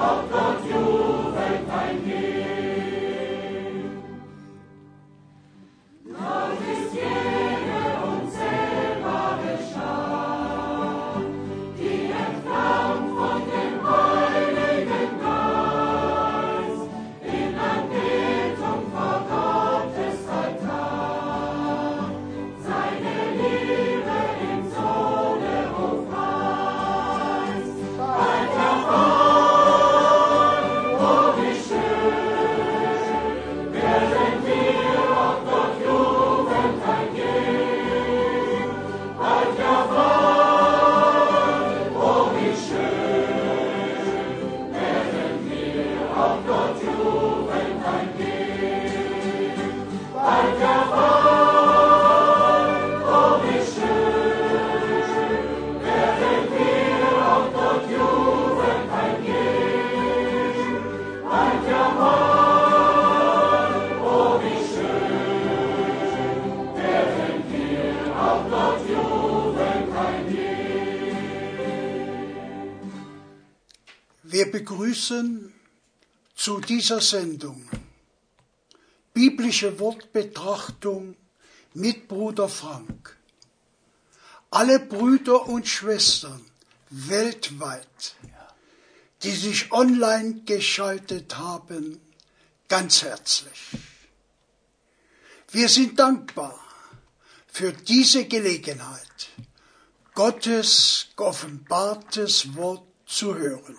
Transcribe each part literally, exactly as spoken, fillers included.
Wir begrüßen zu dieser Sendung biblische Wortbetrachtung mit Bruder Frank. Alle Brüder und Schwestern weltweit, die sich online geschaltet haben, ganz herzlich. Wir sind dankbar für diese Gelegenheit, Gottes geoffenbartes Wort zu hören.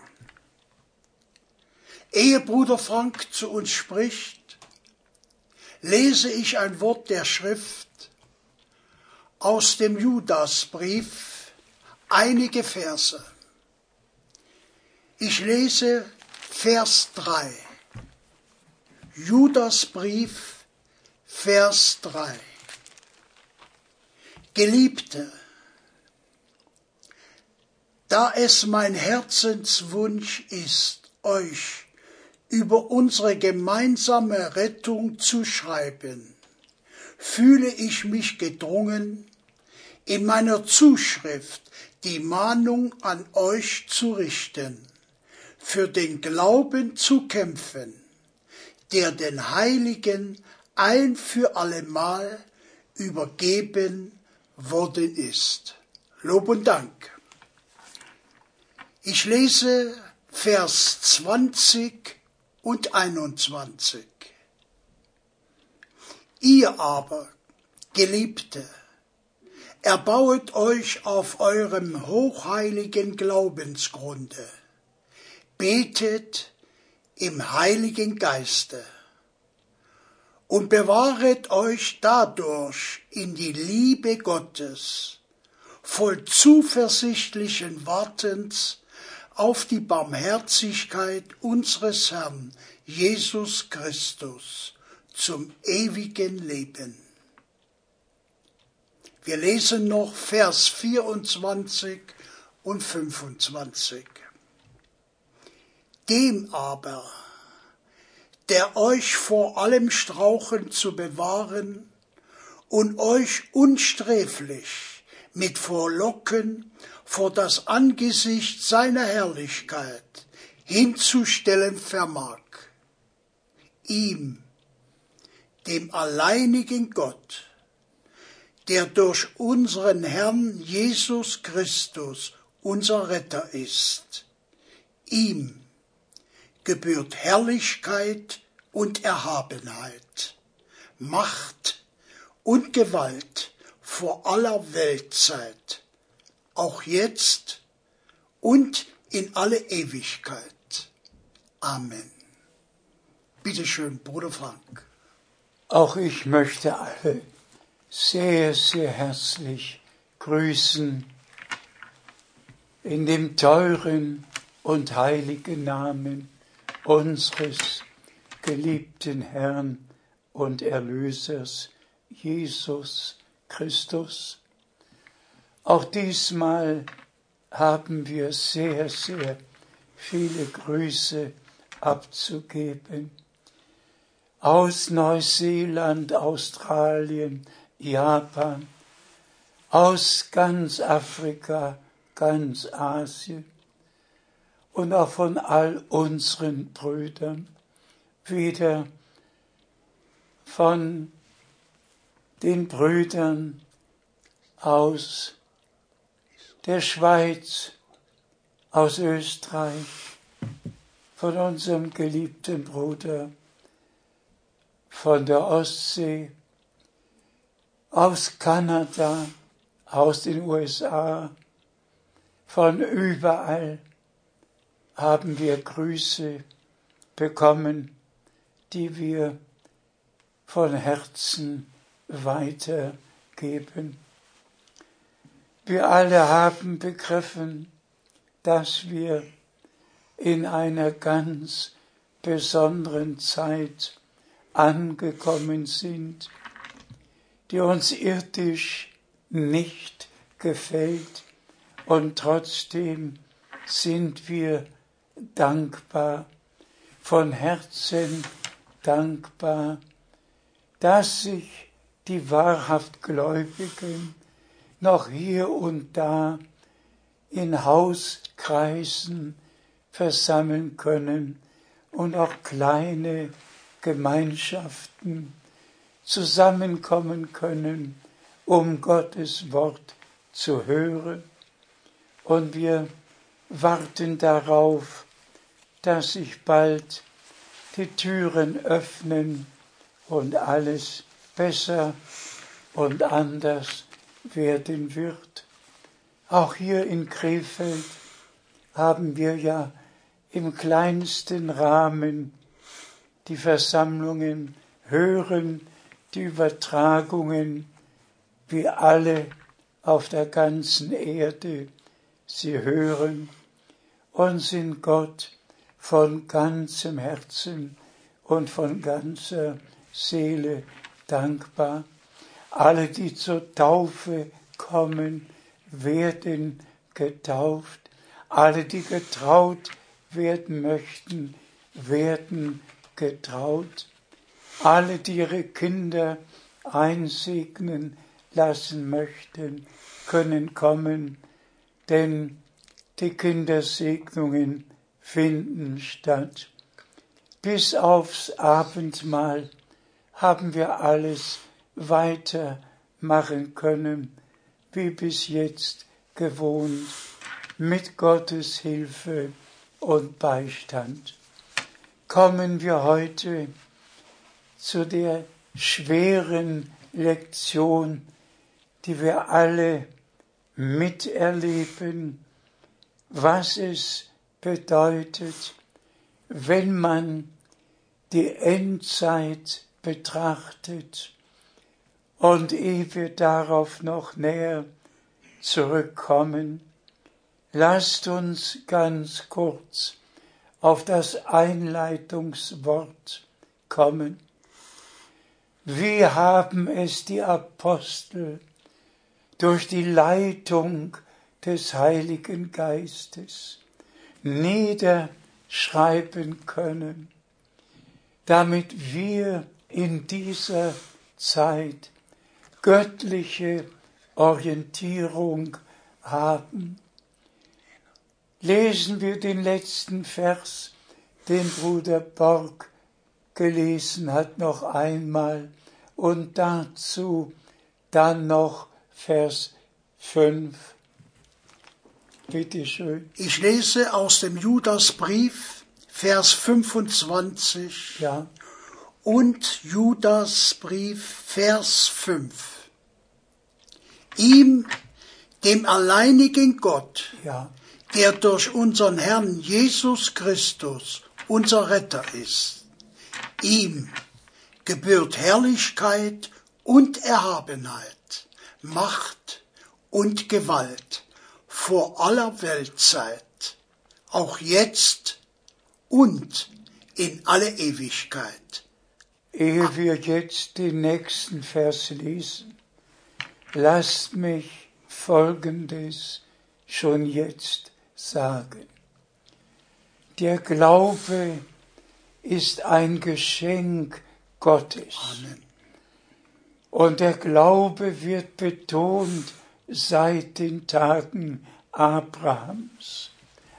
Ehe Bruder Frank zu uns spricht, lese ich ein Wort der Schrift aus dem Judasbrief, einige Verse. Ich lese Vers drei. Judasbrief, Vers drei. Geliebte, da es mein Herzenswunsch ist, euch über unsere gemeinsame Rettung zu schreiben, fühle ich mich gedrungen, in meiner Zuschrift die Mahnung an euch zu richten, für den Glauben zu kämpfen, der den Heiligen ein für allemal übergeben worden ist. Lob und Dank. Ich lese Vers zwanzig und einundzwanzig. Ihr aber, Geliebte, erbauet euch auf eurem hochheiligen Glaubensgrunde, betet im Heiligen Geiste und bewahret euch dadurch in die Liebe Gottes, voll zuversichtlichen Wartens auf die Barmherzigkeit unseres Herrn Jesus Christus zum ewigen Leben. Wir lesen noch Vers vierundzwanzig und fünfundzwanzig. Dem aber, der euch vor allem Strauchen zu bewahren und euch unsträflich mit Vorlocken vor das Angesicht seiner Herrlichkeit hinzustellen vermag. Ihm, dem alleinigen Gott, der durch unseren Herrn Jesus Christus unser Retter ist, ihm gebührt Herrlichkeit und Erhabenheit, Macht und Gewalt vor aller Weltzeit, auch jetzt und in alle Ewigkeit. Amen. Bitte schön, Bruder Frank. Auch ich möchte alle sehr, sehr herzlich grüßen in dem teuren und heiligen Namen unseres geliebten Herrn und Erlösers Jesus Christus. Auch diesmal haben wir sehr, sehr viele Grüße abzugeben. Aus Neuseeland, Australien, Japan, aus ganz Afrika, ganz Asien und auch von all unseren Brüdern, wieder von den Brüdern aus der Schweiz, aus Österreich, von unserem geliebten Bruder, von der Ostsee, aus Kanada, aus den U S A, von überall haben wir Grüße bekommen, die wir von Herzen weitergeben. Wir alle haben begriffen, dass wir in einer ganz besonderen Zeit angekommen sind, die uns irdisch nicht gefällt, und trotzdem sind wir dankbar, von Herzen dankbar, dass sich die wahrhaft Gläubigen noch hier und da in Hauskreisen versammeln können und auch kleine Gemeinschaften zusammenkommen können, um Gottes Wort zu hören. Und wir warten darauf, dass sich bald die Türen öffnen und alles besser und anders werden wird. Auch hier in Krefeld haben wir ja im kleinsten Rahmen die Versammlungen, hören die Übertragungen, wie alle auf der ganzen Erde sie hören und sind Gott von ganzem Herzen und von ganzer Seele dankbar. Alle, die zur Taufe kommen, werden getauft. Alle, die getraut werden möchten, werden getraut. Alle, die ihre Kinder einsegnen lassen möchten, können kommen, denn die Kindersegnungen finden statt. Bis aufs Abendmahl haben wir alles weitermachen können, wie bis jetzt gewohnt, mit Gottes Hilfe und Beistand. Kommen wir heute zu der schweren Lektion, die wir alle miterleben, was es bedeutet, wenn man die Endzeit betrachtet. Und ehe wir darauf noch näher zurückkommen, lasst uns ganz kurz auf das Einleitungswort kommen. Wie haben es die Apostel durch die Leitung des Heiligen Geistes niederschreiben können, damit wir in dieser Zeit göttliche Orientierung haben. Lesen wir den letzten Vers, den Bruder Borg gelesen hat, noch einmal und dazu dann noch Vers fünf. Bitte schön. Ich lese aus dem Judasbrief, Vers fünfundzwanzig. Ja. Und Judasbrief, Vers fünf. Ihm, dem alleinigen Gott, Ja. der durch unseren Herrn Jesus Christus unser Retter ist, ihm gebührt Herrlichkeit und Erhabenheit, Macht und Gewalt vor aller Weltzeit, auch jetzt und in alle Ewigkeit. Ehe wir jetzt den nächsten Vers lesen, lasst mich Folgendes schon jetzt sagen. Der Glaube ist ein Geschenk Gottes. Amen. Und der Glaube wird betont seit den Tagen Abrahams.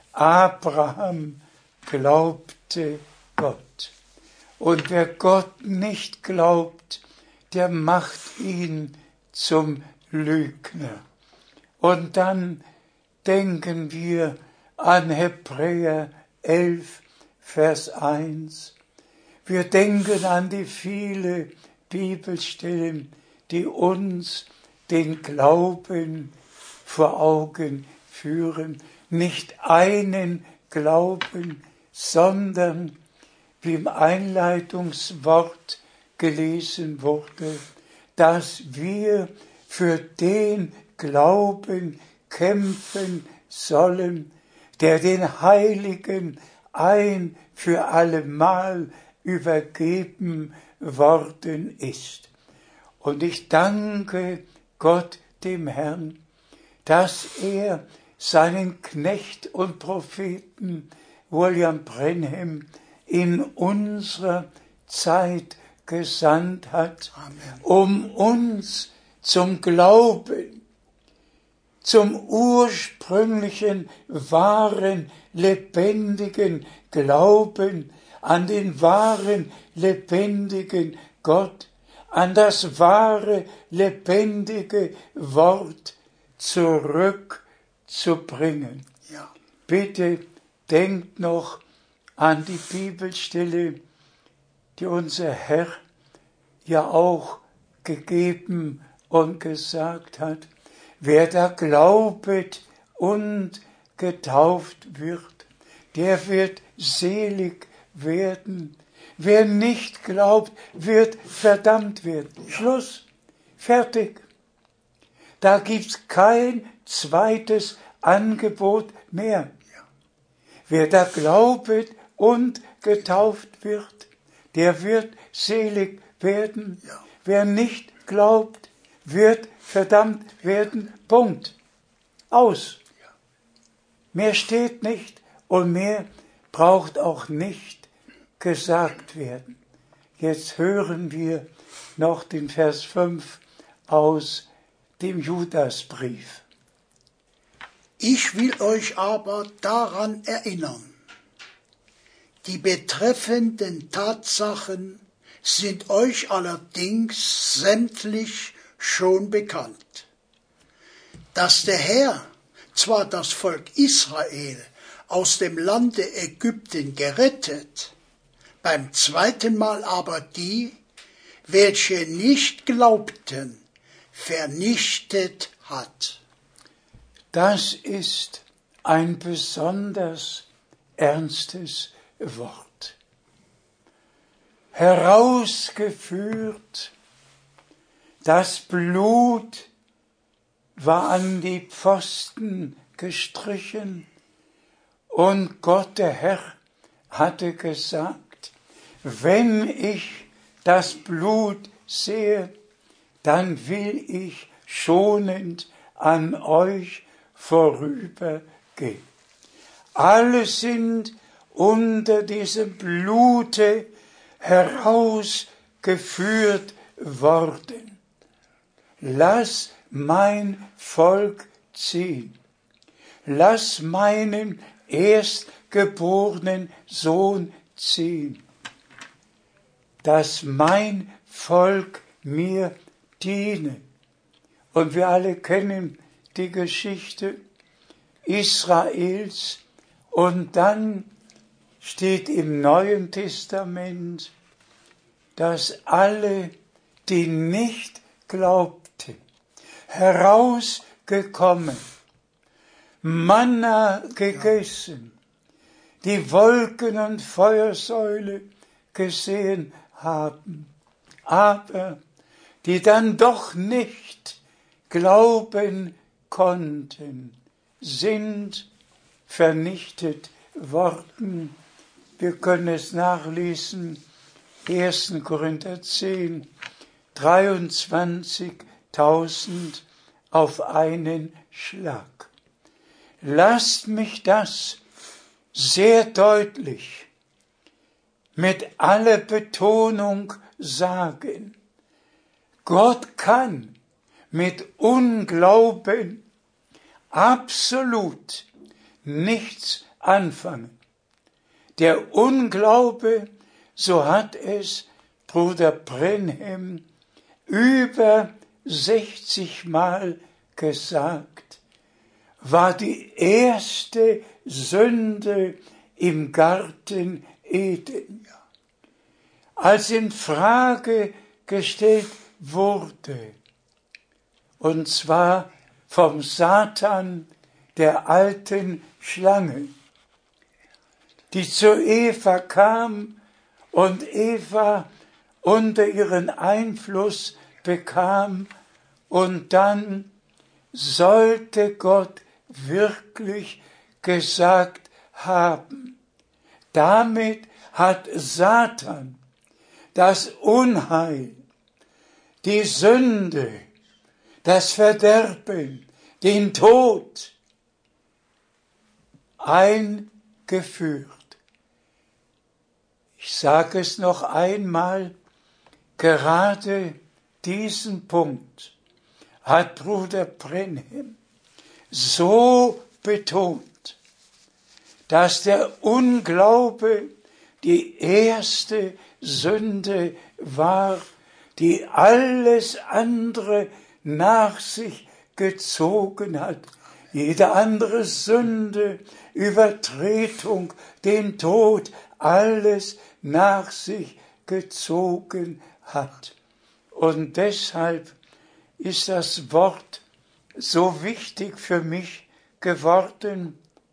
Abraham glaubte Gott. Und wer Gott nicht glaubt, der macht ihn zum Lügner. Und dann denken wir an Hebräer elf, Vers eins. Wir denken an die vielen Bibelstellen, die uns den Glauben vor Augen führen. Nicht einen Glauben, sondern, wie im Einleitungswort gelesen wurde, dass wir für den Glauben kämpfen sollen, der den Heiligen ein für allemal übergeben worden ist. Und ich danke Gott, dem Herrn, dass er seinen Knecht und Propheten William Branham in unserer Zeit gesandt hat, Amen. Um uns zum Glauben, zum ursprünglichen, wahren, lebendigen Glauben an den wahren, lebendigen Gott, an das wahre, lebendige Wort zurückzubringen. Ja. Bitte denkt noch an die Bibelstelle, die unser Herr ja auch gegeben und gesagt hat. Wer da glaubet und getauft wird, der wird selig werden. Wer nicht glaubt, wird verdammt werden. Ja. Schluss. Fertig. Da gibt's kein zweites Angebot mehr. Ja. Wer da glaubet und getauft wird, der wird selig werden. Ja. Wer nicht glaubt, wird verdammt werden. Punkt. Aus. Ja. Mehr steht nicht und mehr braucht auch nicht gesagt werden. Jetzt hören wir noch den Vers fünf aus dem Judasbrief. Ich will euch aber daran erinnern, die betreffenden Tatsachen sind euch allerdings sämtlich schon bekannt, dass der Herr zwar das Volk Israel aus dem Lande Ägypten gerettet, beim zweiten Mal aber die, welche nicht glaubten, vernichtet hat. Das ist ein besonders ernstes Wort. Herausgeführt, das Blut war an die Pfosten gestrichen und Gott, der Herr, hatte gesagt, wenn ich das Blut sehe, dann will ich schonend an euch vorübergehen. Alle sind unter diesem Blute herausgeführt worden. Lass mein Volk ziehen. Lass meinen erstgeborenen Sohn ziehen, dass mein Volk mir diene. Und wir alle kennen die Geschichte Israels. Und dann steht im Neuen Testament, dass alle, die nicht glaubten, herausgekommen, Manna gegessen, die Wolken- und Feuersäule gesehen haben, aber die dann doch nicht glauben konnten, sind vernichtet worden. Wir können es nachlesen, erster Korinther zehn, dreiundzwanzigtausend auf einen Schlag. Lasst mich das sehr deutlich mit aller Betonung sagen. Gott kann mit Unglauben absolut nichts anfangen. Der Unglaube, so hat es Bruder Brenhem über sechzig Mal gesagt, war die erste Sünde im Garten Eden. Als in Frage gestellt wurde, und zwar vom Satan, der alten Schlange, die zu Eva kam und Eva unter ihren Einfluss bekam, und dann sollte Gott wirklich gesagt haben, damit hat Satan das Unheil, die Sünde, das Verderben, den Tod eingeführt. Ich sage es noch einmal, gerade diesen Punkt hat Bruder Brenhem so betont, dass der Unglaube die erste Sünde war, die alles andere nach sich gezogen hat. Jede andere Sünde, Übertretung, den Tod, alles nach sich gezogen hat. Und deshalb ist das Wort so wichtig für mich geworden,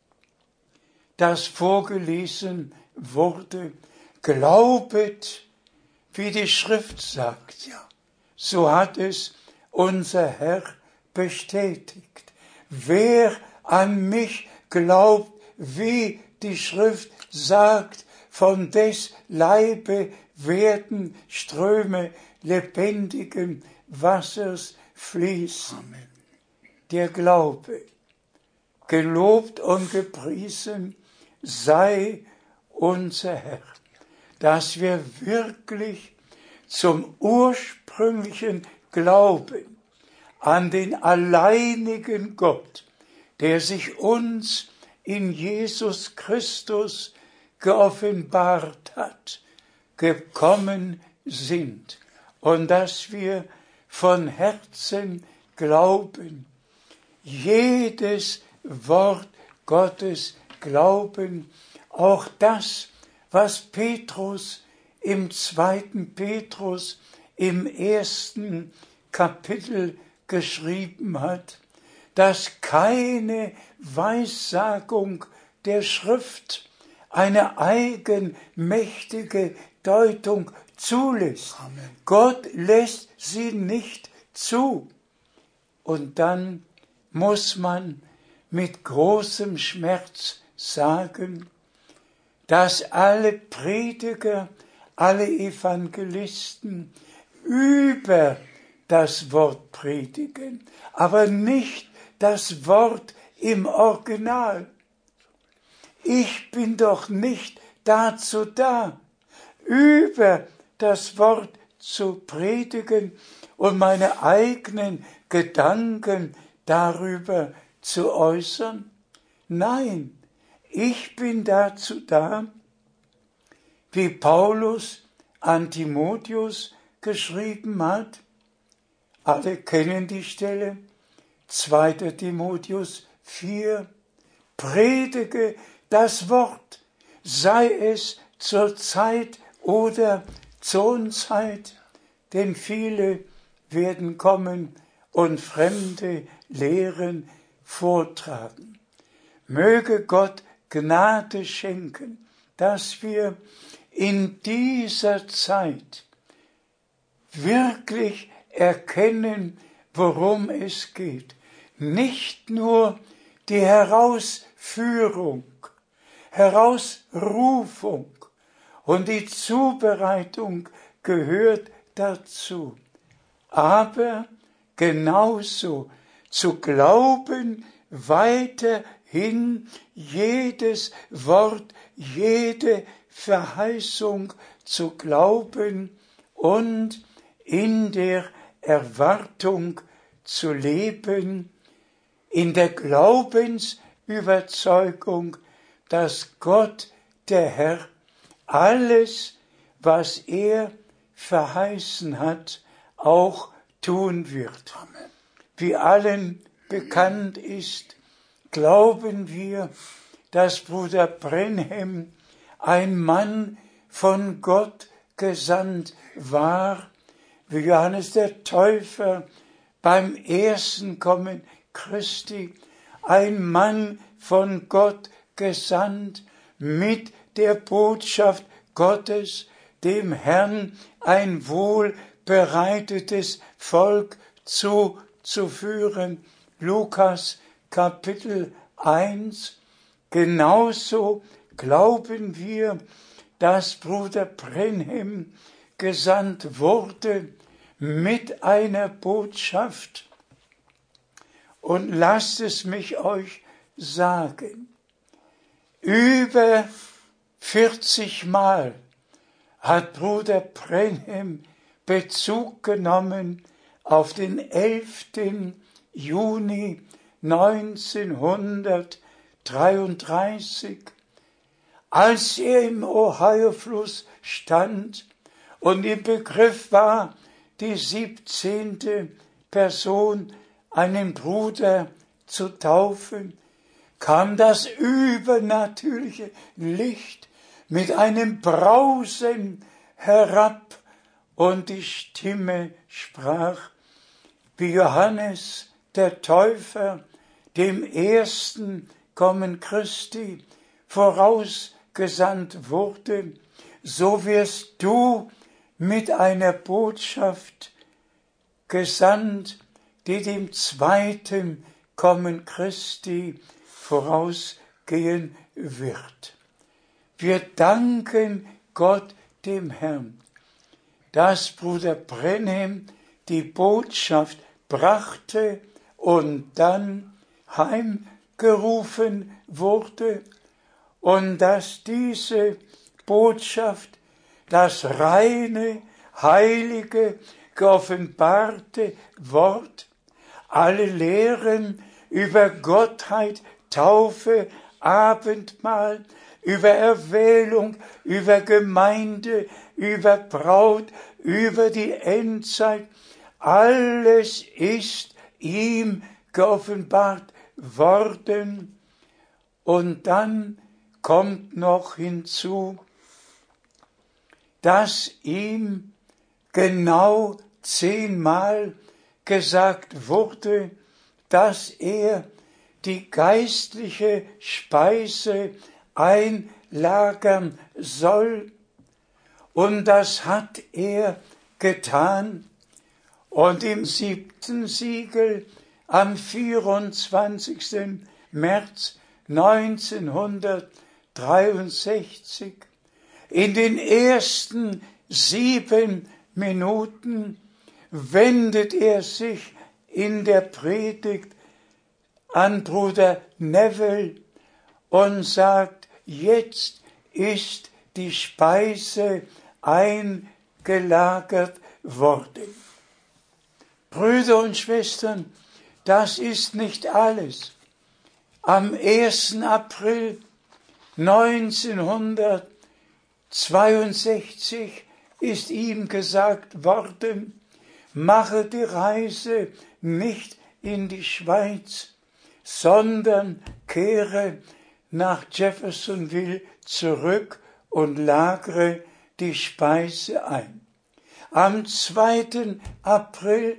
das vorgelesen wurde. Glaubet, wie die Schrift sagt. Ja. So hat es unser Herr bestätigt. Wer an mich glaubt, wie die Schrift sagt, von des Leibe werden Ströme lebendigen Wassers fließen. Amen. Der Glaube, gelobt und gepriesen sei unser Herr, dass wir wirklich zum ursprünglichen Glauben an den alleinigen Gott, der sich uns in Jesus Christus geoffenbart hat, gekommen sind, und dass wir von Herzen glauben, jedes Wort Gottes glauben, auch das, was Petrus im zweiten Petrus im ersten Kapitel geschrieben hat, dass keine Weissagung der Schrift eine eigenmächtige Deutung zulässt. Amen. Gott lässt sie nicht zu. Und dann muss man mit großem Schmerz sagen, dass alle Prediger, alle Evangelisten über das Wort predigen, aber nicht das Wort im Original. Ich bin doch nicht dazu da, über das Wort zu predigen und meine eigenen Gedanken darüber zu äußern. Nein, ich bin dazu da, wie Paulus an Timotheus geschrieben hat. Alle kennen die Stelle, zweiter Timotheus vier, predige das Wort, sei es zur Zeit oder zur Unzeit, denn viele werden kommen und fremde Lehren vortragen. Möge Gott Gnade schenken, dass wir in dieser Zeit wirklich erkennen, worum es geht. Nicht nur die Herausführung, Herausrufung und die Zubereitung gehört dazu, aber genauso zu glauben, weiterhin jedes Wort, jede Verheißung zu glauben und in der Erwartung zu leben, in der Glaubensüberzeugung, dass Gott, der Herr, alles, was er verheißen hat, auch tun wird. Amen. Wie allen bekannt ist, glauben wir, dass Bruder Brenhem ein Mann von Gott gesandt war, wie Johannes der Täufer beim ersten Kommen Christi, ein Mann von Gott gesandt mit der Botschaft Gottes, dem Herrn ein wohlbereitetes Volk zuzuführen. Lukas Kapitel eins. Genauso glauben wir, dass Bruder Brenhem gesandt wurde mit einer Botschaft. Und lasst es mich euch sagen, über vierzig Mal hat Bruder Brenhem Bezug genommen auf den elften Juni neunzehnhundertdreiunddreißig, als er im Ohio-Fluss stand und im Begriff war, die siebzehnte Person, einen Bruder zu taufen, kam das übernatürliche Licht mit einem Brausen herab und die Stimme sprach, wie Johannes der Täufer dem ersten Kommen Christi vorausgesandt wurde, so wirst du mit einer Botschaft gesandt, die dem zweiten Kommen Christi vorausgehen wird. Wir danken Gott, dem Herrn, dass Bruder Brenhem die Botschaft brachte und dann heimgerufen wurde und dass diese Botschaft, das reine, heilige, geoffenbarte Wort, alle Lehren über Gottheit, Taufe, Abendmahl, über Erwählung, über Gemeinde, über Braut, über die Endzeit, alles ist ihm geoffenbart worden. Und dann kommt noch hinzu, dass ihm genau zehnmal gesagt wurde, dass er die geistliche Speise einlagern soll. Und das hat er getan. Und im siebten Siegel am vierundzwanzigsten März neunzehnhundertdreiundsechzig, in den ersten sieben Minuten, wendet er sich in der Predigt an Bruder Neville und sagt, jetzt ist die Speise eingelagert worden. Brüder und Schwestern, das ist nicht alles. Am ersten April neunzehnhundertzweiundsechzig ist ihm gesagt worden, mache die Reise nicht in die Schweiz, sondern kehre nach Jeffersonville zurück und lagere die Speise ein. Am zweiten April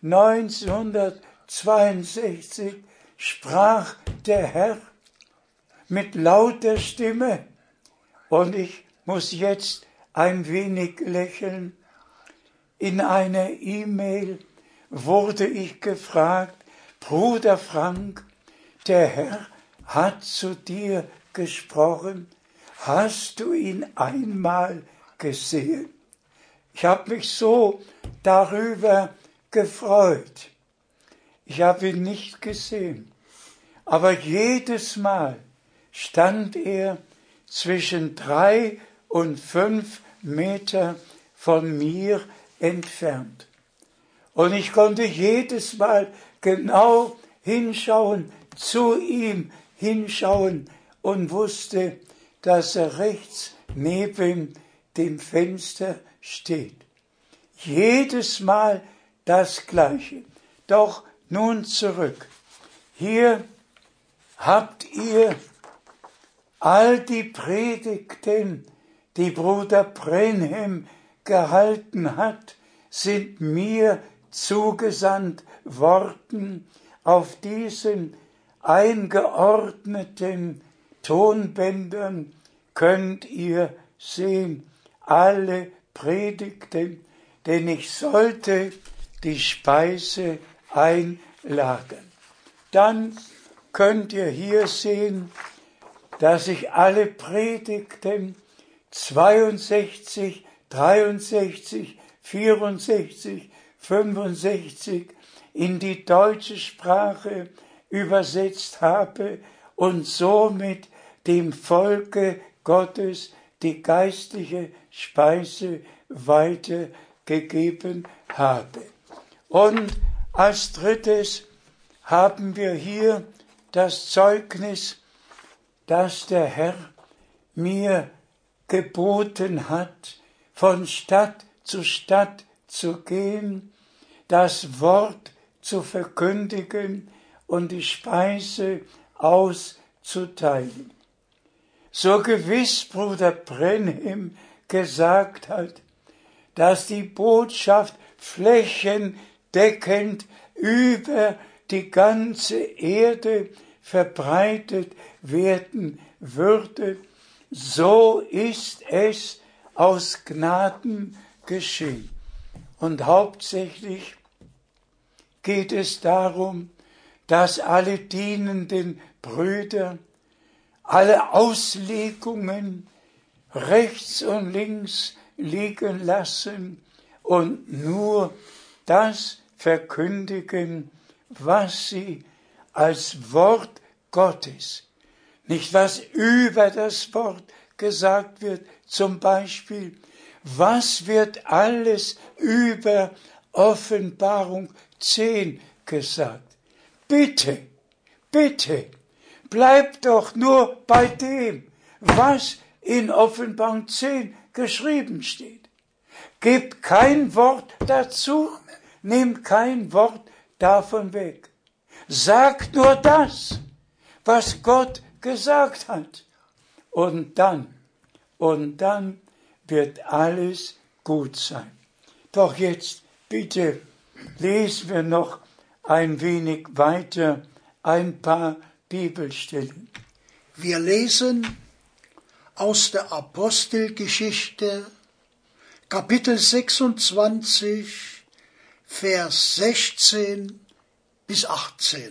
neunzehnhundertzweiundsechzig sprach der Herr mit lauter Stimme, und ich muss jetzt ein wenig lächeln. In einer E-Mail wurde ich gefragt, Bruder Frank, der Herr hat zu dir gesprochen, hast du ihn einmal gesehen? Ich habe mich so darüber gefreut. Ich habe ihn nicht gesehen, aber jedes Mal stand er zwischen drei und fünf Meter von mir entfernt. Und ich konnte jedes Mal genau hinschauen, zu ihm hinschauen und wusste, dass er rechts neben dem Fenster steht. Jedes Mal das Gleiche. Doch nun zurück. Hier habt ihr all die Predigten, die Bruder Branham gehalten hat, sind mir zugesandt worden. Auf diesen eingeordneten Tonbändern könnt ihr sehen, alle Predigten, denn ich sollte die Speise einlagern. Dann könnt ihr hier sehen, dass ich alle Predigten zweiundsechzig, dreiundsechzig, vierundsechzig, fünfundsechzig in die deutsche Sprache übersetzt habe und somit dem Volke Gottes die geistliche Speise weitergegeben habe. Und als drittes haben wir hier das Zeugnis, dass der Herr mir geboten hat, von Stadt zu Stadt zu gehen, das Wort zu verkündigen und die Speise auszuteilen. So gewiss Bruder Branham gesagt hat, dass die Botschaft flächendeckend über die ganze Erde verbreitet werden würde, so ist es aus Gnaden geschehen. Und hauptsächlich geht es darum, dass alle dienenden Brüder alle Auslegungen rechts und links liegen lassen und nur das verkündigen, was sie als Wort Gottes, nicht was über das Wort gesagt wird, zum Beispiel, was wird alles über Offenbarung zehn gesagt? Bitte, bitte, bleibt doch nur bei dem, was in Offenbarung zehn geschrieben steht. Gebt kein Wort dazu, nehmt kein Wort davon weg. Sagt nur das, was Gott gesagt hat. Und dann, und dann wird alles gut sein. Doch jetzt bitte lesen wir noch ein wenig weiter ein paar Bibelstellen. Wir lesen aus der Apostelgeschichte, Kapitel sechsundzwanzig, Vers sechzehn bis achtzehn.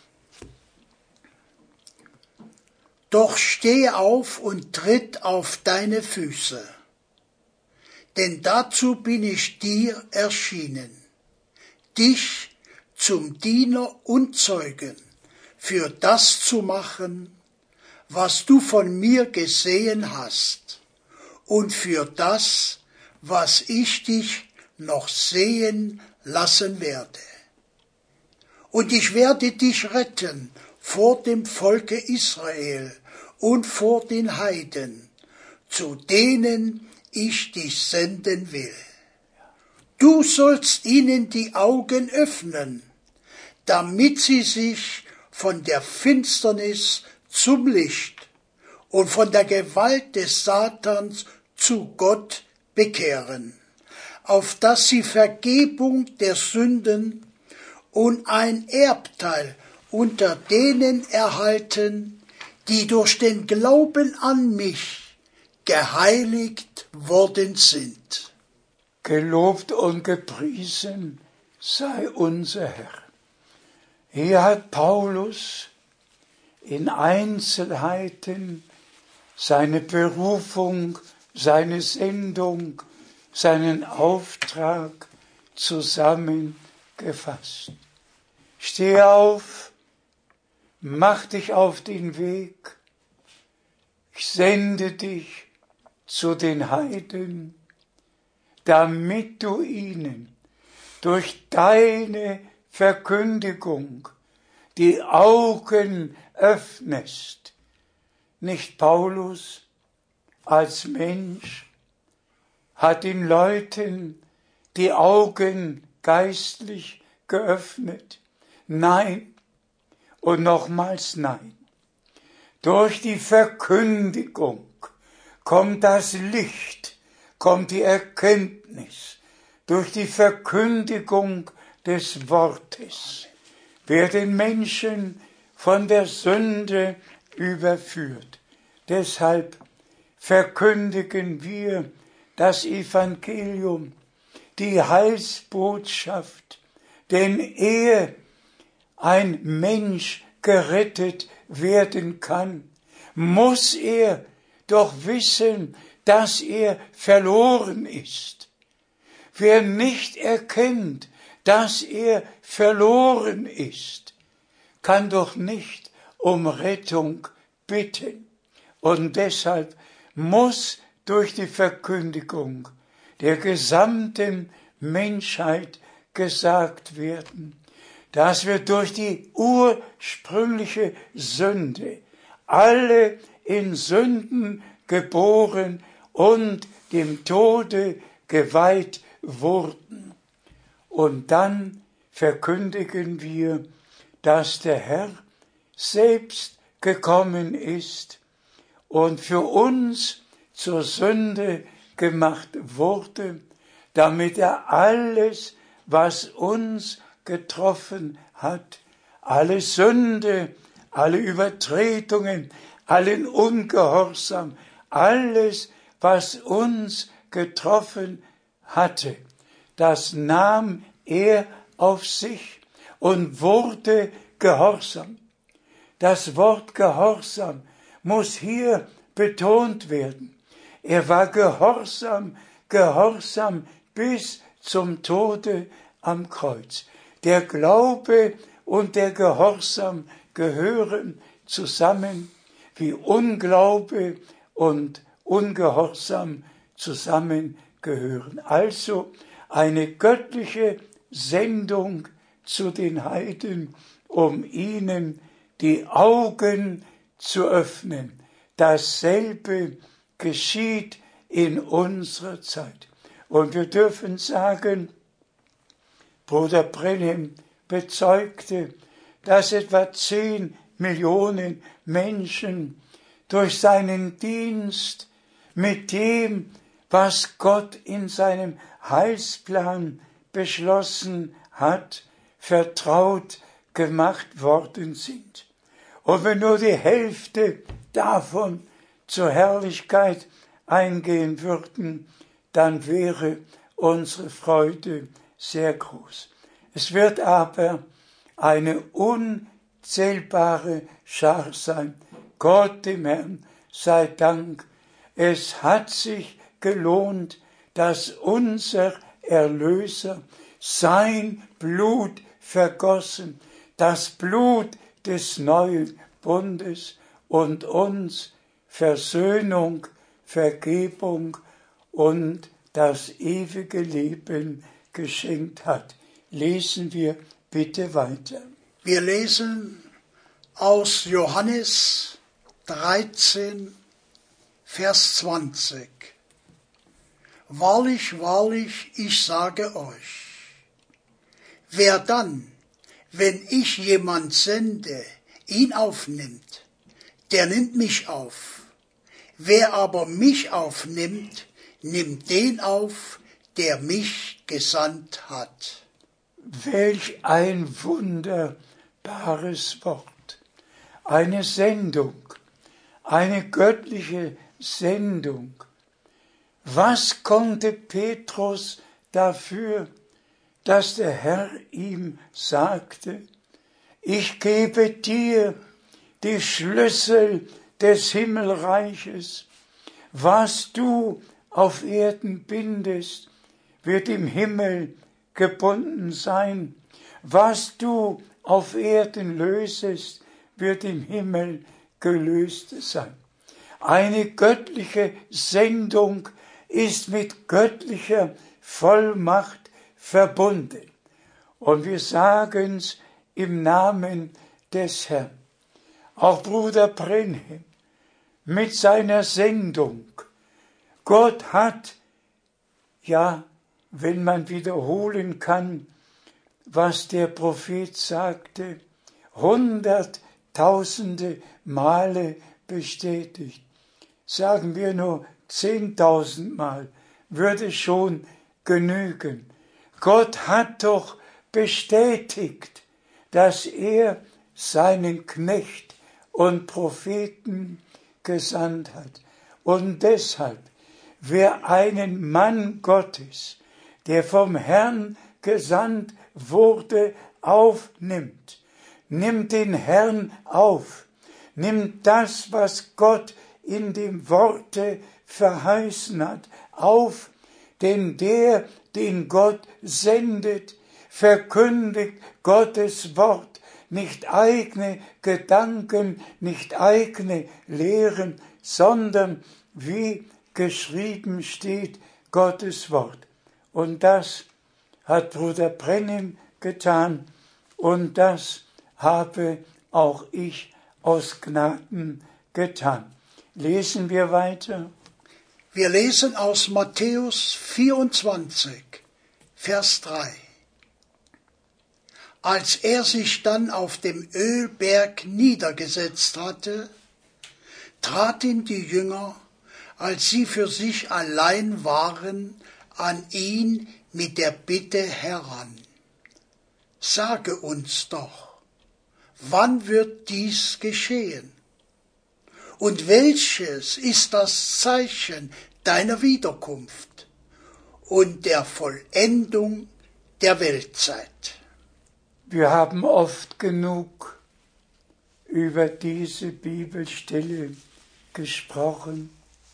Doch steh auf und tritt auf deine Füße, denn dazu bin ich dir erschienen, dich zum Diener und Zeugen für das zu machen, was du von mir gesehen hast, und für das, was ich dich noch sehen lassen werde. Und ich werde dich retten vor dem Volke Israel und vor den Heiden, zu denen ich dich senden will. Du sollst ihnen die Augen öffnen, damit sie sich von der Finsternis zum Licht und von der Gewalt des Satans zu Gott bekehren, auf dass sie Vergebung der Sünden und ein Erbteil unter denen erhalten, die durch den Glauben an mich geheiligt worden sind. Gelobt und gepriesen sei unser Herr. Hier hat Paulus in Einzelheiten seine Berufung, seine Sendung, seinen Auftrag zusammengefasst. Steh auf, mach dich auf den Weg, ich sende dich zu den Heiden, damit du ihnen durch deine Verkündigung die Augen öffnest, nicht Paulus als Mensch hat den Leuten die Augen geistlich geöffnet? Nein und nochmals nein. Durch die Verkündigung kommt das Licht, kommt die Erkenntnis. Durch die Verkündigung des Wortes werden Menschen von der Sünde überführt. Deshalb verkündigen wir das Evangelium, die Heilsbotschaft, denn ehe ein Mensch gerettet werden kann, muss er doch wissen, dass er verloren ist. Wer nicht erkennt, dass er verloren ist, kann doch nicht um Rettung bitten. Und deshalb muss durch die Verkündigung der gesamten Menschheit gesagt werden, dass wir durch die ursprüngliche Sünde alle in Sünden geboren und dem Tode geweiht wurden. Und dann verkündigen wir, dass der Herr selbst gekommen ist und für uns zur Sünde gemacht wurde, damit er alles, was uns getroffen hat, alle Sünde, alle Übertretungen, allen Ungehorsam, alles, was uns getroffen hatte, das nahm er auf sich und wurde gehorsam. Das Wort Gehorsam muss hier betont werden. Er war gehorsam, gehorsam bis zum Tode am Kreuz. Der Glaube und der Gehorsam gehören zusammen, wie Unglaube und Ungehorsam zusammengehören. Also eine göttliche Sendung zu den Heiden, um ihnen die Augen zu öffnen. Dasselbe geschieht in unserer Zeit. Und wir dürfen sagen, Bruder Brenhem bezeugte, dass etwa zehn Millionen Menschen durch seinen Dienst mit dem, was Gott in seinem Heilsplan beschlossen hat, vertraut gemacht worden sind. Und wenn nur die Hälfte davon zur Herrlichkeit eingehen würden, dann wäre unsere Freude sehr groß. Es wird aber eine unzählbare Schar sein. Gott dem Herrn sei Dank. Es hat sich gelohnt, dass unser Erlöser sein Blut vergossen, das Blut des neuen Bundes und uns Versöhnung, Vergebung und das ewige Leben geschenkt hat. Lesen wir bitte weiter. Wir lesen aus Johannes dreizehn, Vers zwanzig. Wahrlich, wahrlich, ich sage euch, wer dann, wenn ich jemand sende, ihn aufnimmt, der nimmt mich auf. Wer aber mich aufnimmt, nimmt den auf, der mich gesandt hat. Welch ein wunderbares Wort. Eine Sendung, eine göttliche Sendung. Was konnte Petrus dafür, dass der Herr ihm sagte, ich gebe dir die Schlüssel des Himmelreiches. Was du auf Erden bindest, wird im Himmel gebunden sein. Was du auf Erden lösest, wird im Himmel gelöst sein. Eine göttliche Sendung ist mit göttlicher Vollmacht verbunden. Und wir sagen es im Namen des Herrn. Auch Bruder Brenhem mit seiner Sendung. Gott hat, ja, wenn man wiederholen kann, was der Prophet sagte, hunderttausende Male bestätigt. Sagen wir nur zehntausend Mal, würde schon genügen. Gott hat doch bestätigt, dass er seinen Knecht und Propheten gesandt hat. Und deshalb, wer einen Mann Gottes, der vom Herrn gesandt wurde, aufnimmt, nimmt den Herrn auf, nimmt das, was Gott in dem Worte verheißen hat, auf, denn der, den Gott sendet, verkündigt Gottes Wort, nicht eigene Gedanken, nicht eigene Lehren, sondern wie geschrieben steht, Gottes Wort. Und das hat Bruder Brennim getan und das habe auch ich aus Gnaden getan. Lesen wir weiter. Wir lesen aus Matthäus vierundzwanzig, Vers drei. Als er sich dann auf dem Ölberg niedergesetzt hatte, traten die Jünger, als sie für sich allein waren, an ihn mit der Bitte heran: Sage uns doch, wann wird dies geschehen? Und welches ist das Zeichen deiner Wiederkunft und der Vollendung der Weltzeit? Wir haben oft genug über diese Bibelstelle gesprochen.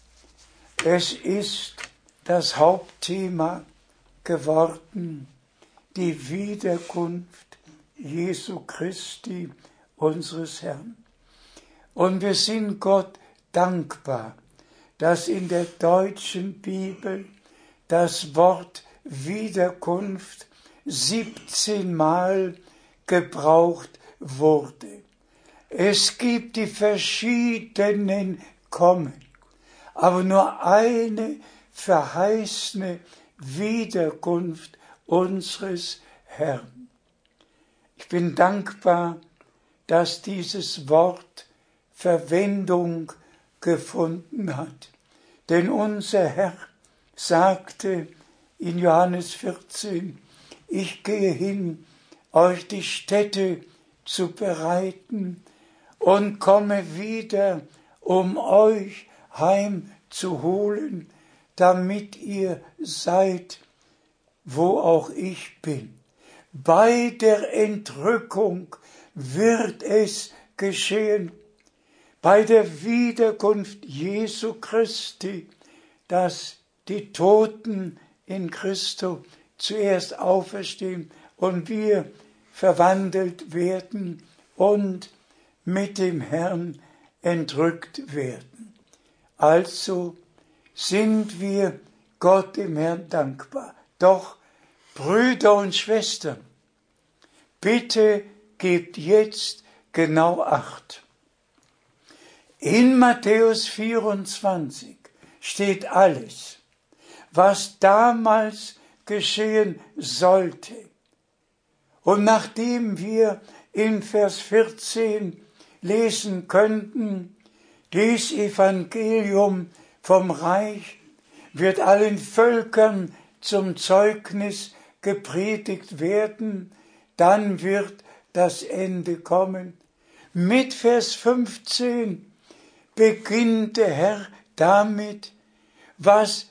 Es ist das Hauptthema geworden, die Wiederkunft Jesu Christi, unseres Herrn. Und wir sind Gott dankbar, dass in der deutschen Bibel das Wort Wiederkunft siebzehnmal gebraucht wurde. Es gibt die verschiedenen Kommen, aber nur eine verheißene Wiederkunft unseres Herrn. Ich bin dankbar, dass dieses Wort Verwendung gefunden hat. Denn unser Herr sagte in Johannes vierzehn, ich gehe hin, euch die Stätte zu bereiten und komme wieder, um euch heimzuholen, damit ihr seid, wo auch ich bin. Bei der Entrückung wird es geschehen, bei der Wiederkunft Jesu Christi, dass die Toten in Christo zuerst auferstehen und wir verwandelt werden und mit dem Herrn entrückt werden. Also sind wir Gott dem Herrn dankbar. Doch, Brüder und Schwestern, bitte gebt jetzt genau Acht. In Matthäus vierundzwanzig steht alles, was damals geschehen sollte. Und nachdem wir in Vers vierzehn lesen könnten, dies Evangelium vom Reich wird allen Völkern zum Zeugnis gepredigt werden, dann wird das Ende kommen. Mit Vers fünfzehn beginnt der Herr damit, was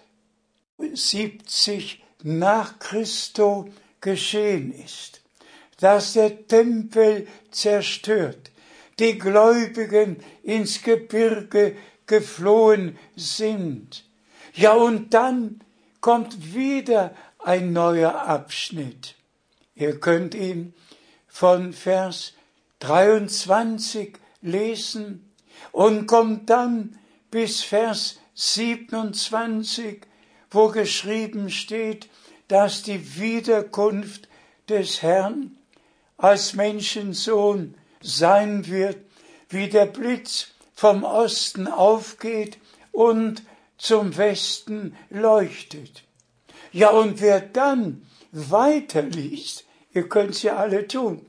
siebzig nach Christo geschehen ist, dass der Tempel zerstört, die Gläubigen ins Gebirge geflohen sind. Ja, und dann kommt wieder ein neuer Abschnitt. Ihr könnt ihn von Vers dreiundzwanzig lesen und kommt dann bis Vers siebenundzwanzig, wo geschrieben steht, dass die Wiederkunft des Herrn als Menschensohn sein wird, wie der Blitz vom Osten aufgeht und zum Westen leuchtet. Ja, und wer dann weiterliest, ihr könnt es ja alle tun,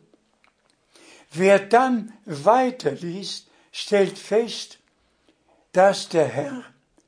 wer dann weiterliest, stellt fest, dass der Herr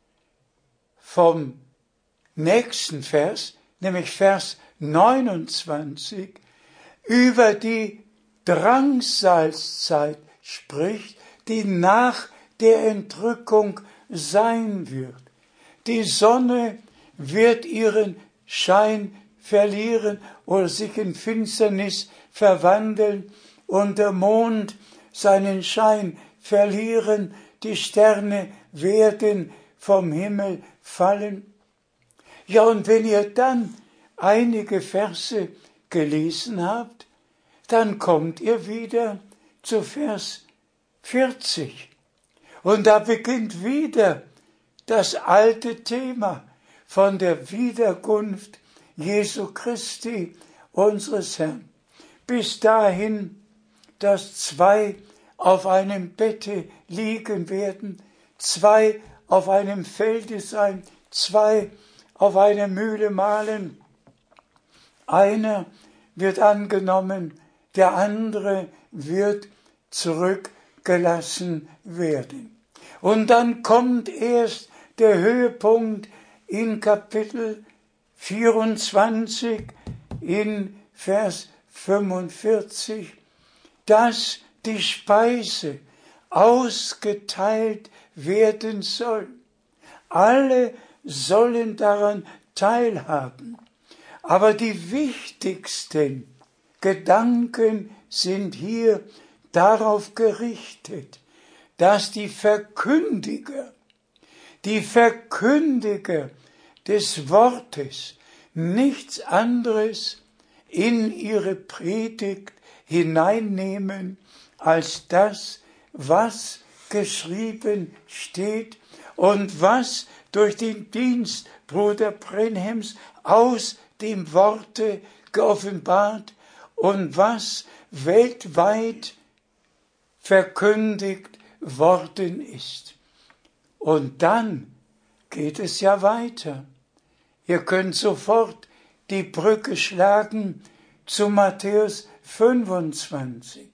vom nächsten Vers, nämlich Vers neunundzwanzig, über die Drangsalzzeit spricht, die nach der Entrückung sein wird. Die Sonne wird ihren Schein verlieren oder sich in Finsternis verwandeln und der Mond seinen Schein verlieren, die Sterne werden vom Himmel fallen. Ja, und wenn ihr dann einige Verse gelesen habt, dann kommt ihr wieder zu Vers vierzig. Und da beginnt wieder das alte Thema von der Wiederkunft Jesu Christi, unseres Herrn. Bis dahin, dass zwei auf einem Bette liegen werden, zwei auf einem Felde sein, zwei auf einer Mühle mahlen. Einer wird angenommen, der andere wird zurückgelassen werden. Und dann kommt erst der Höhepunkt in Kapitel vierundzwanzig, in Vers fünfundvierzig, dass die Speise ausgeteilt werden soll. Alle sollen daran teilhaben. Aber die wichtigsten Gedanken sind hier darauf gerichtet, dass die Verkündiger, die Verkündiger des Wortes nichts anderes in ihre Predigt hineinnehmen als das, was geschrieben steht und was durch den Dienst Bruder Brenhems aus dem Worte geoffenbart und was weltweit verkündigt worden ist. Und dann geht es ja weiter. Ihr könnt sofort die Brücke schlagen zu Matthäus fünfundzwanzig.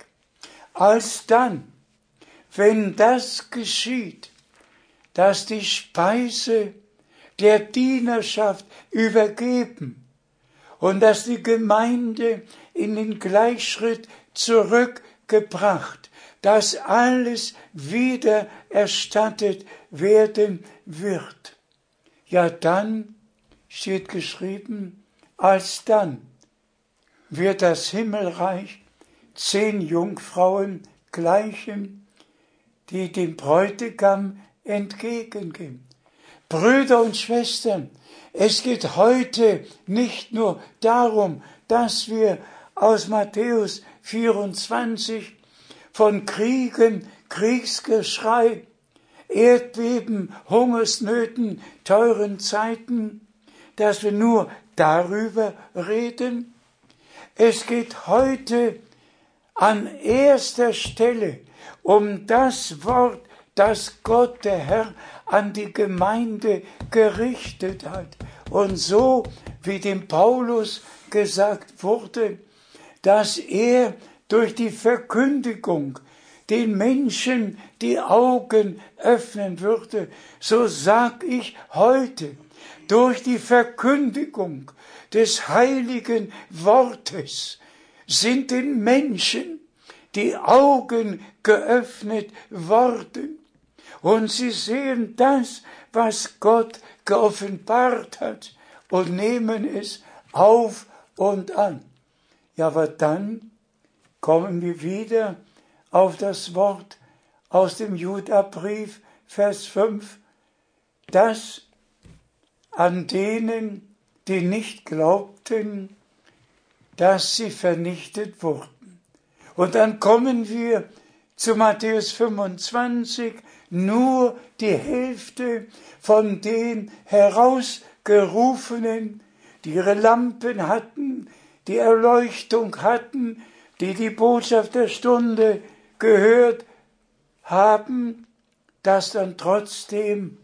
Alsdann, wenn das geschieht, dass die Speise der Dienerschaft übergeben und dass die Gemeinde in den Gleichschritt zurückgebracht, dass alles wieder erstattet werden wird. Ja, dann steht geschrieben, alsdann wird das Himmelreich zehn Jungfrauen gleichen, die dem Bräutigam entgegengehen. Brüder und Schwestern, es geht heute nicht nur darum, dass wir aus Matthäus vierundzwanzig von Kriegen, Kriegsgeschrei, Erdbeben, Hungersnöten, teuren Zeiten, dass wir nur darüber reden. Es geht heute an erster Stelle um das Wort, das Gott, der Herr, an die Gemeinde gerichtet hat. Und so, wie dem Paulus gesagt wurde, dass er durch die Verkündigung den Menschen die Augen öffnen würde, so sag ich heute, durch die Verkündigung des heiligen Wortes sind den Menschen die Augen geöffnet worden und sie sehen das, was Gott geoffenbart hat und nehmen es auf und an. Ja, aber dann kommen wir wieder auf das Wort aus dem Judabrief, Vers fünf, dass an denen, die nicht glaubten, dass sie vernichtet wurden. Und dann kommen wir zu Matthäus fünfundzwanzig, nur die Hälfte von den Herausgerufenen, die ihre Lampen hatten, die Erleuchtung hatten, die die Botschaft der Stunde gehört haben, dass dann trotzdem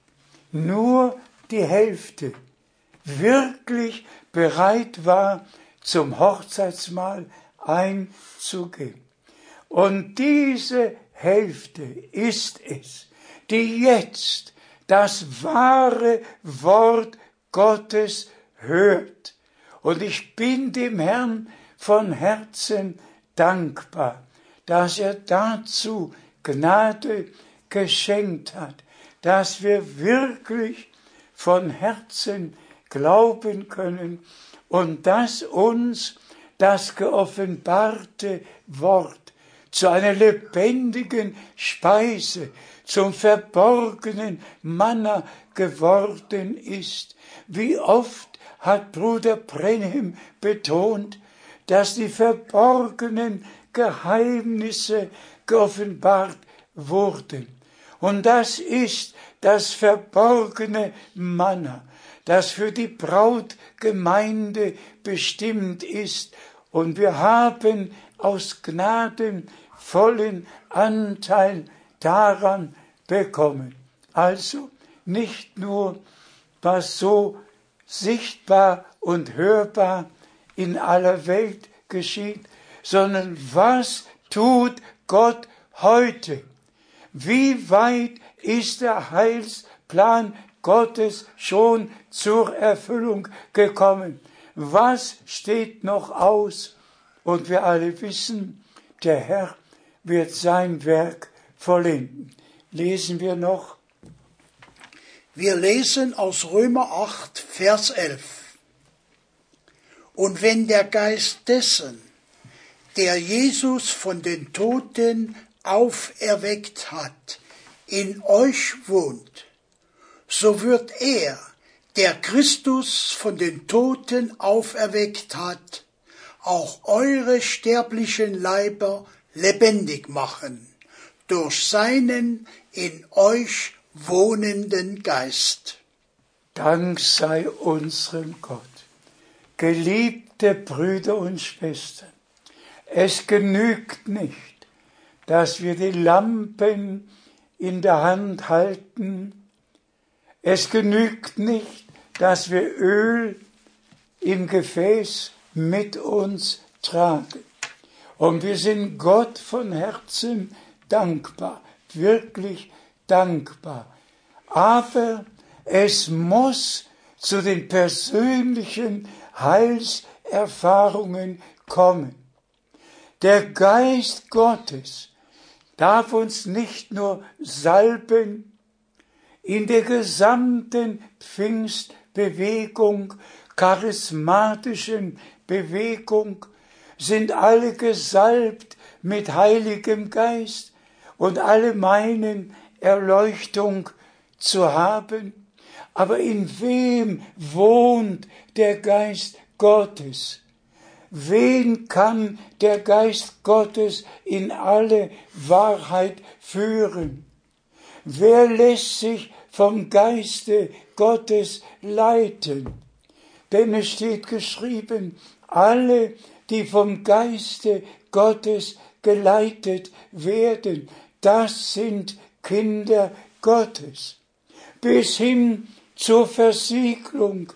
nur die Hälfte wirklich bereit war, zum Hochzeitsmahl einzugehen. Und diese Hälfte ist es, die jetzt das wahre Wort Gottes hört. Und ich bin dem Herrn von Herzen dankbar, dass er dazu Gnade geschenkt hat, dass wir wirklich von Herzen glauben können und dass uns das geoffenbarte Wort zu einer lebendigen Speise, zum verborgenen Manna geworden ist. Wie oft hat Bruder Brenhem betont, dass die verborgenen Geheimnisse geoffenbart wurden. Und das ist das verborgene Manna, das für die Brautgemeinde bestimmt ist. Und wir haben aus Gnaden vollen Anteil daran bekommen. Also nicht nur, was so sichtbar und hörbar in aller Welt geschieht, sondern was tut Gott heute? Wie weit ist der Heilsplan Gottes schon zur Erfüllung gekommen? Was steht noch aus? Und wir alle wissen, der Herr wird sein Werk vollenden. Lesen wir noch. Wir lesen aus Römer acht, Vers elf. Und wenn der Geist dessen, der Jesus von den Toten auferweckt hat, in euch wohnt, so wird er, der Christus von den Toten auferweckt hat, auch eure sterblichen Leiber lebendig machen, durch seinen in euch wohnenden Geist. Dank sei unserem Gott. Geliebte Brüder und Schwestern, es genügt nicht, dass wir die Lampen in der Hand halten. Es genügt nicht, dass wir Öl im Gefäß mit uns tragen. Und wir sind Gott von Herzen dankbar, wirklich dankbar. Aber es muss zu den persönlichen Heilserfahrungen kommen. Der Geist Gottes darf uns nicht nur salben, in der gesamten Pfingstbewegung, charismatischen Bewegung, sind alle gesalbt mit Heiligem Geist und alle meinen Erleuchtung zu haben. Aber in wem wohnt der Geist Gottes? Wen kann der Geist Gottes in alle Wahrheit führen? Wer lässt sich vom Geiste Gottes leiten? Denn es steht geschrieben, alle, die vom Geiste Gottes geleitet werden, das sind Kinder Gottes. Bis hin zur Versiegelung.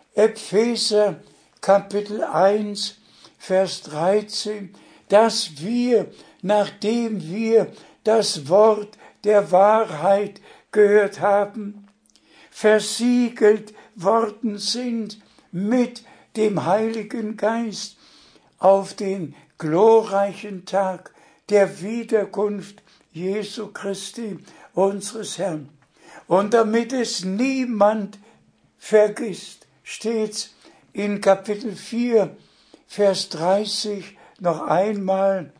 Epheser Kapitel eins, Vers dreizehn, dass wir, nachdem wir das Wort der Wahrheit gehört haben, versiegelt worden sind mit dem Heiligen Geist auf den glorreichen Tag der Wiederkunft Jesu Christi, unseres Herrn. Und damit es niemand vergisst, steht's in Kapitel vier, Vers dreißig noch einmal,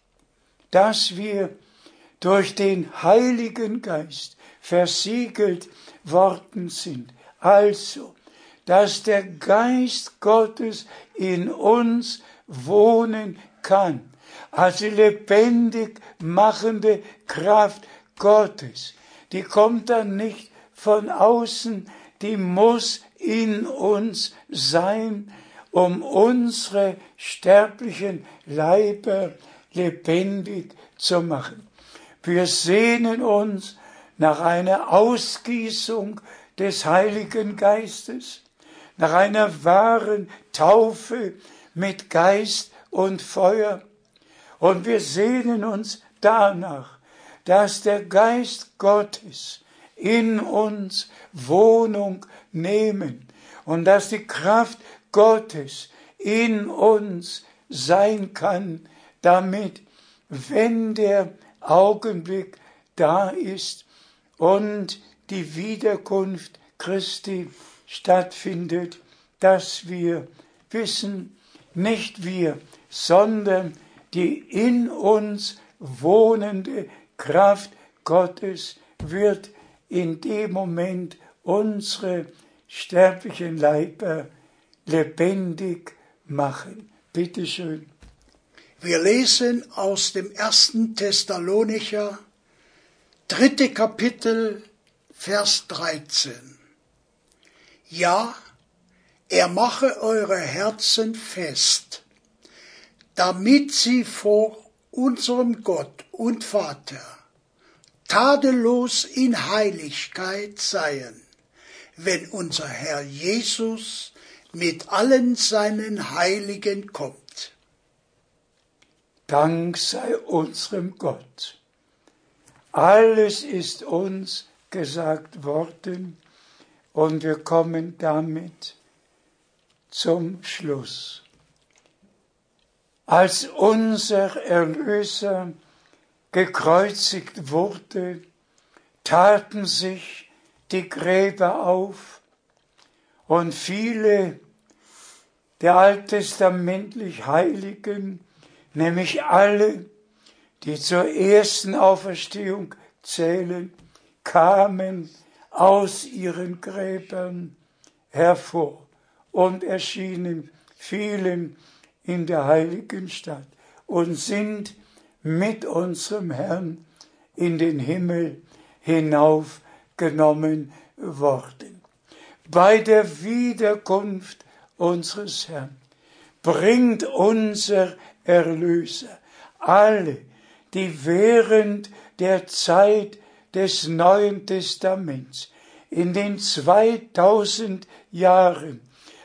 dass wir durch den Heiligen Geist versiegelt worden sind. Also, dass der Geist Gottes in uns wohnen kann, als die lebendig machende Kraft Gottes. Die kommt dann nicht von außen, die muss in uns sein, um unsere sterblichen Leiber lebendig zu machen. Wir sehnen uns nach einer Ausgießung des Heiligen Geistes, nach einer wahren Taufe mit Geist und Feuer. Und wir sehnen uns danach, dass der Geist Gottes in uns Wohnung nehmen und dass die Kraft Gottes in uns sein kann, damit, wenn der Augenblick da ist und die Wiederkunft Christi stattfindet, dass wir wissen, nicht wir, sondern die in uns wohnende Kraft Gottes wird in dem Moment unsere sterblichen Leiber lebendig machen. Bitte schön. Wir lesen aus dem ersten Thessalonicher, dritte Kapitel, Vers dreizehn. Ja, er mache eure Herzen fest, damit sie vor unserem Gott und Vater tadellos in Heiligkeit seien, wenn unser Herr Jesus mit allen seinen Heiligen kommt. Dank sei unserem Gott. Alles ist uns gesagt worden und wir kommen damit zum Schluss. Als unser Erlöser gekreuzigt wurde, taten sich die Gräber auf und viele der alttestamentlich Heiligen, nämlich alle, die zur ersten Auferstehung zählen, kamen aus ihren Gräbern hervor und erschienen vielen in der heiligen Stadt und sind mit unserem Herrn in den Himmel hinaufgenommen worden. Bei der Wiederkunft unseres Herrn bringt unser Erlöser alle, die während der Zeit des Neuen Testaments in den zweitausend Jahren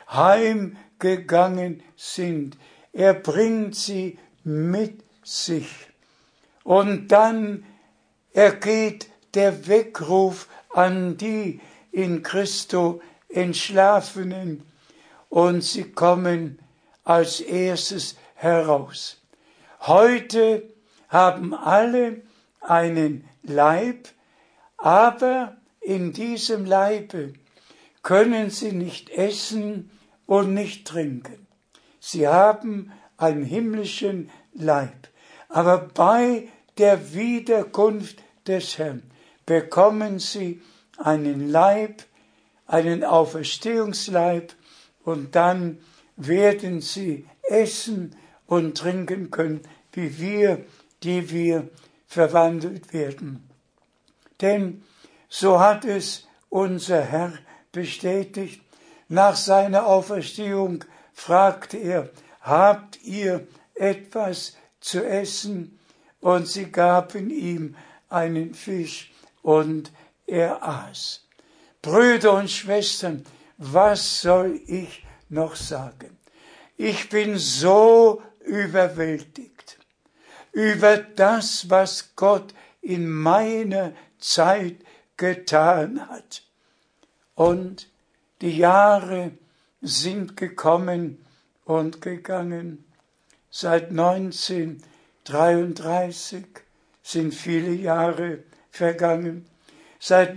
heimgegangen sind. Er bringt sie mit sich. Und dann ergeht der Weckruf an die in Christo Entschlafenen und sie kommen als erstes heraus. Heute haben alle einen Leib, aber in diesem Leibe können sie nicht essen und nicht trinken. Sie haben einen himmlischen Leib, aber bei der Wiederkunft des Herrn bekommen sie einen Leib, einen Auferstehungsleib und dann werden sie essen und trinken können, wie wir, die wir verwandelt werden. Denn so hat es unser Herr bestätigt. Nach seiner Auferstehung fragte er, habt ihr etwas zu essen? Und sie gaben ihm einen Fisch und er aß. Brüder und Schwestern, was soll ich noch sagen? Ich bin so überwältigt über das, was Gott in meiner Zeit getan hat. Und die Jahre sind gekommen und gegangen. Seit neunzehnhundertdreiunddreißig sind viele Jahre vergangen. Seit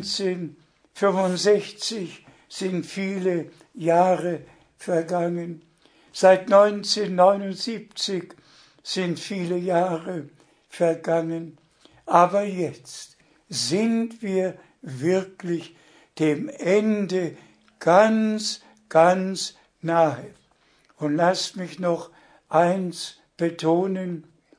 neunzehnhundertfünfundsechzig sind viele Jahre vergangen. Seit neunzehnhundertneunundsiebzig sind viele Jahre vergangen. Aber jetzt sind wir wirklich dem Ende ganz, ganz nahe. Und lasst mich noch eins betonen.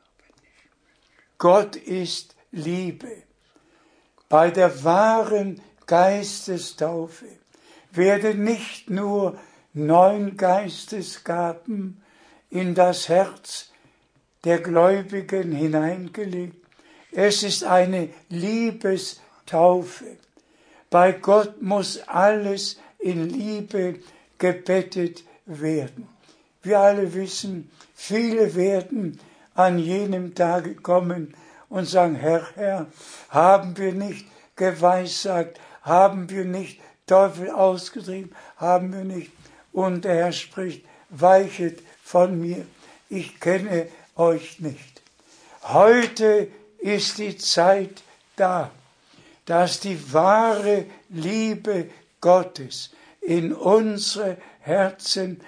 Gott ist Liebe. Bei der wahren Geistestaufe werden nicht nur neun Geistesgaben in das Herz der Gläubigen hineingelegt. Es ist eine Liebestaufe Taufe. Bei Gott muss alles in Liebe gebettet werden. Wir alle wissen, viele werden an jenem Tage kommen und sagen, Herr, Herr, haben wir nicht geweissagt, haben wir nicht Teufel ausgetrieben, haben wir nicht. Und der Herr spricht, weichet von mir, ich kenne euch nicht. Heute ist die Zeit da, dass die wahre Liebe Gottes in unsere Herzen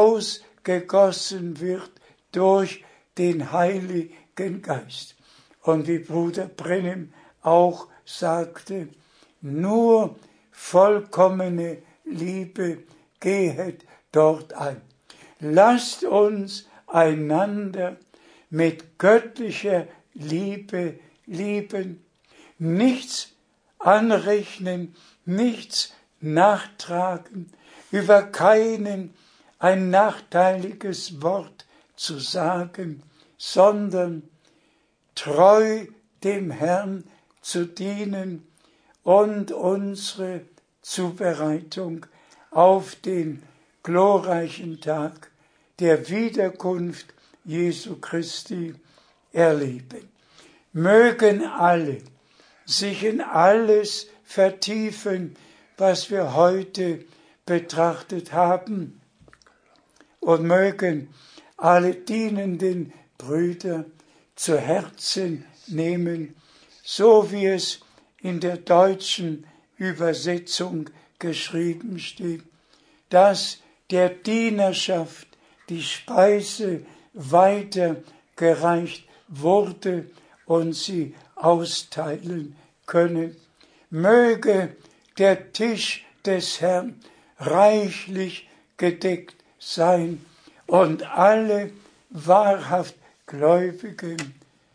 ausgegossen wird durch den Heiligen Geist. Und wie Bruder Brennim auch sagte, nur vollkommene Liebe gehet dort ein. Lasst uns einander mit göttlicher Liebe lieben, nichts anrechnen, nichts nachtragen, über keinen ein nachteiliges Wort zu sagen, sondern treu dem Herrn zu dienen und unsere Zubereitung auf den glorreichen Tag der Wiederkunft Jesu Christi erleben. Mögen alle sich in alles vertiefen, was wir heute betrachtet haben, und mögen alle dienenden Brüder zu Herzen nehmen, so wie es in der deutschen Übersetzung geschrieben steht, dass der Dienerschaft die Speise weitergereicht wurde und sie austeilen können. Möge der Tisch des Herrn reichlich gedeckt sein und alle wahrhaft Gläubigen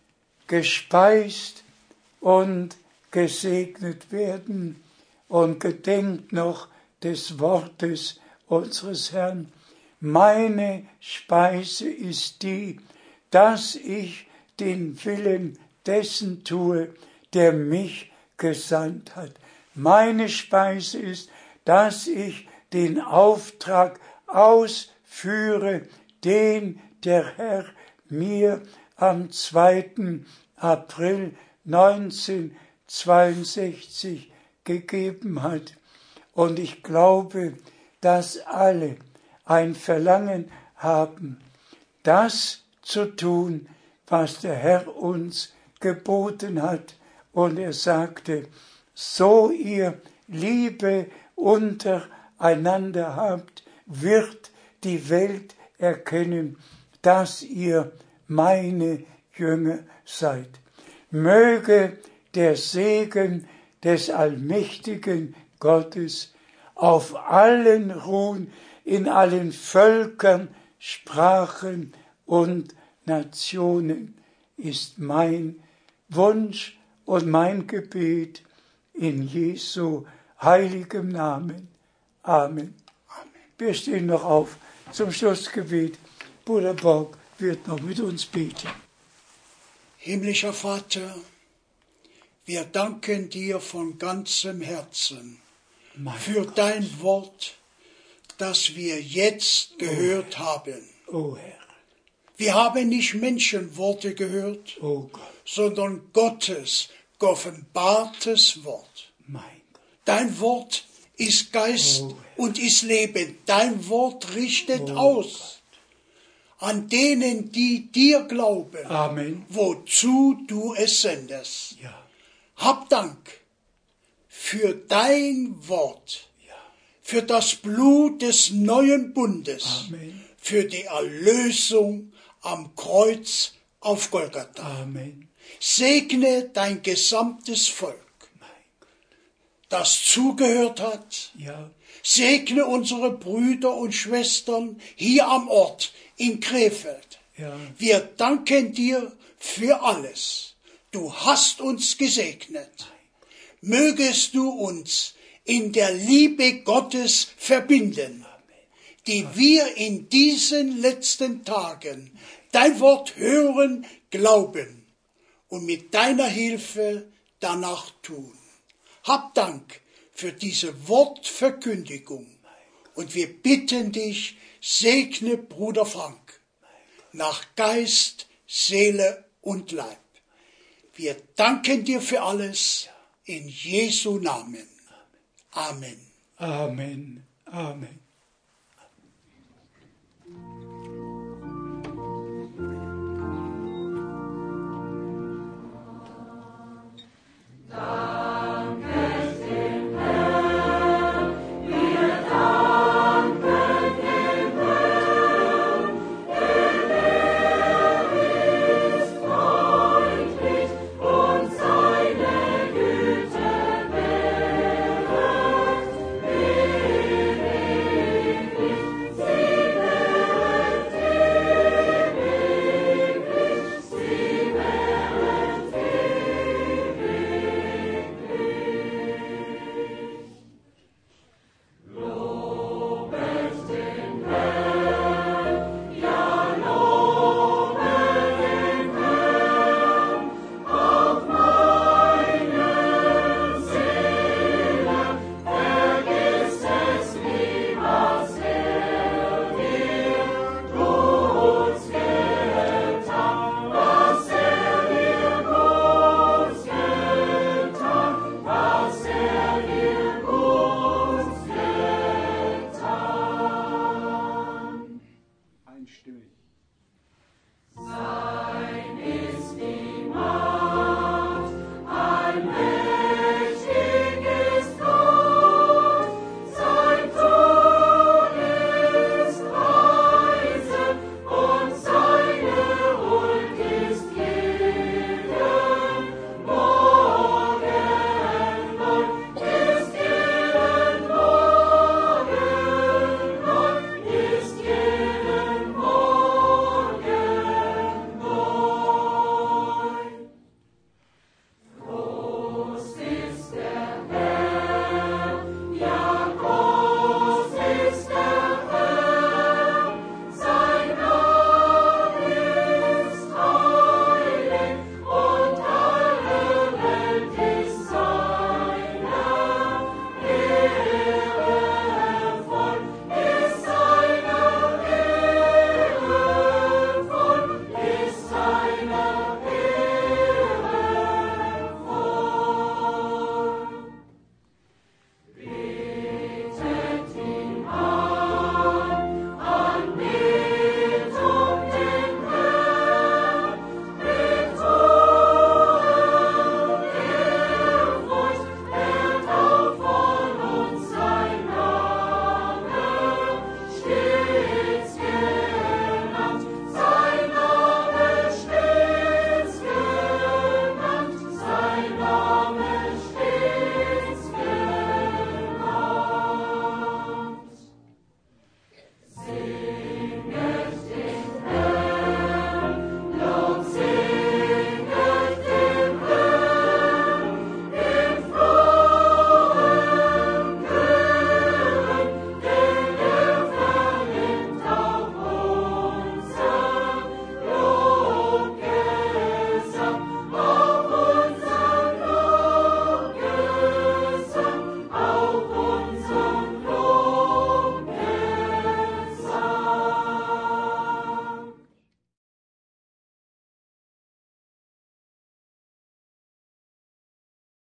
gespeist und gesegnet werden. Und gedenkt noch des Wortes unseres Herrn. Meine Speise ist die, dass ich den Willen dessen tue, der mich gesandt hat. Meine Speise ist, dass ich den Auftrag ausführe, den der Herr mir am zweiten April neunzehnhundertzweiundsechzig gegeben hat. Und ich glaube, dass alle ein Verlangen haben, das zu tun, was der Herr uns geboten hat. Und er sagte, so ihr Liebe untereinander habt, wird die Welt erkennen, dass ihr meine Jünger seid. Möge der Segen des allmächtigen Gottes auf allen ruhen, in allen Völkern, Sprachen und Nationen, ist mein Wunsch und mein Gebet in Jesu heiligem Namen. Amen. Amen. Wir stehen noch auf zum Schlussgebet. Bruder Borg wird noch mit uns beten. Himmlischer Vater, wir danken dir von ganzem Herzen mein für Gott. Dein Wort, das wir jetzt gehört oh, haben. Oh Herr. Wir haben nicht Menschenworte gehört, oh Gott. sondern Gottes geoffenbartes Wort. Mein Gott. Dein Wort ist Geist oh, und ist Leben. Dein Wort richtet oh, aus Gott. An denen, die dir glauben, Amen. Wozu du es sendest. Ja. Hab Dank für dein Wort, ja. für das Blut des neuen Bundes, Amen. Für die Erlösung am Kreuz auf Golgatha. Amen. Segne dein gesamtes Volk, das zugehört hat. Ja. Segne unsere Brüder und Schwestern hier am Ort in Krefeld. Ja. Wir danken dir für alles. Du hast uns gesegnet. Mögest du uns in der Liebe Gottes verbinden, die wir in diesen letzten Tagen dein Wort hören, glauben und mit deiner Hilfe danach tun. Hab Dank für diese Wortverkündigung. Und wir bitten dich, segne Bruder Frank nach Geist, Seele und Leib. Wir danken dir für alles in Jesu Namen. Amen. Amen. Amen.